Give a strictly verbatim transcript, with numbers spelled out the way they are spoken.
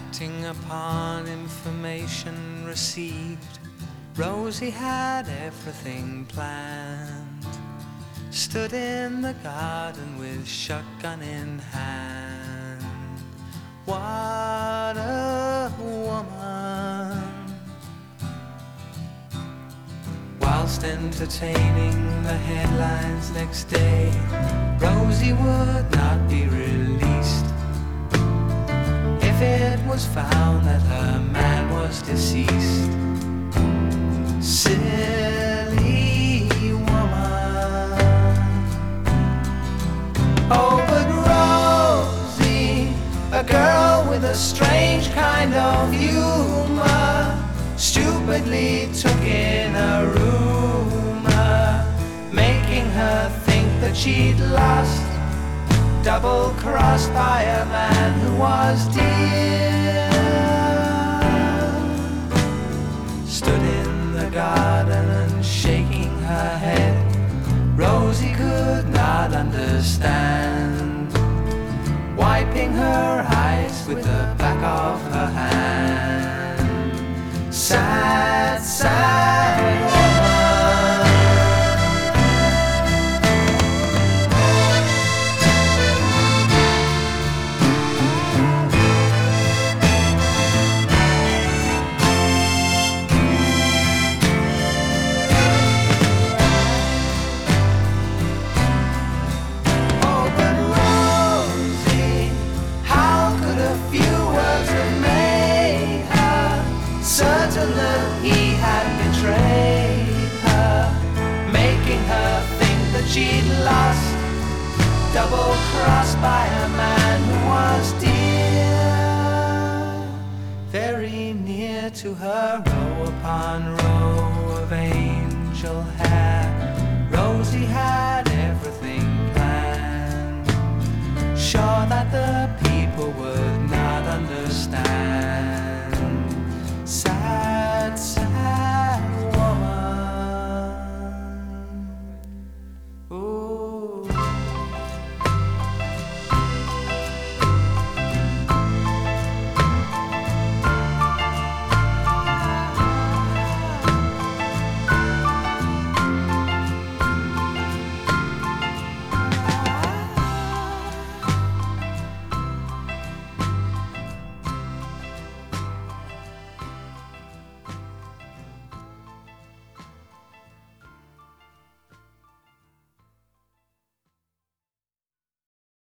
Acting upon information received, Rosie had everything planned. Stood in the garden with shotgun in hand. What a woman! Whilst entertaining the headlines next day, Rosie would not be released if it was found that her man was deceased. Silly woman. Oh, but Rosie, a girl with a strange kind of humor, stupidly took in a rumor, making her think that she'd lost, double-crossed by a man who was dear. Stood in the garden and shaking her head, Rosie could not understand, wiping her eyes with the back of her hand. Sad, sad he had betrayed her, making her think that she'd lost, double-crossed by a man who was dear. Very near to her, row upon row of angel hair, Rosie had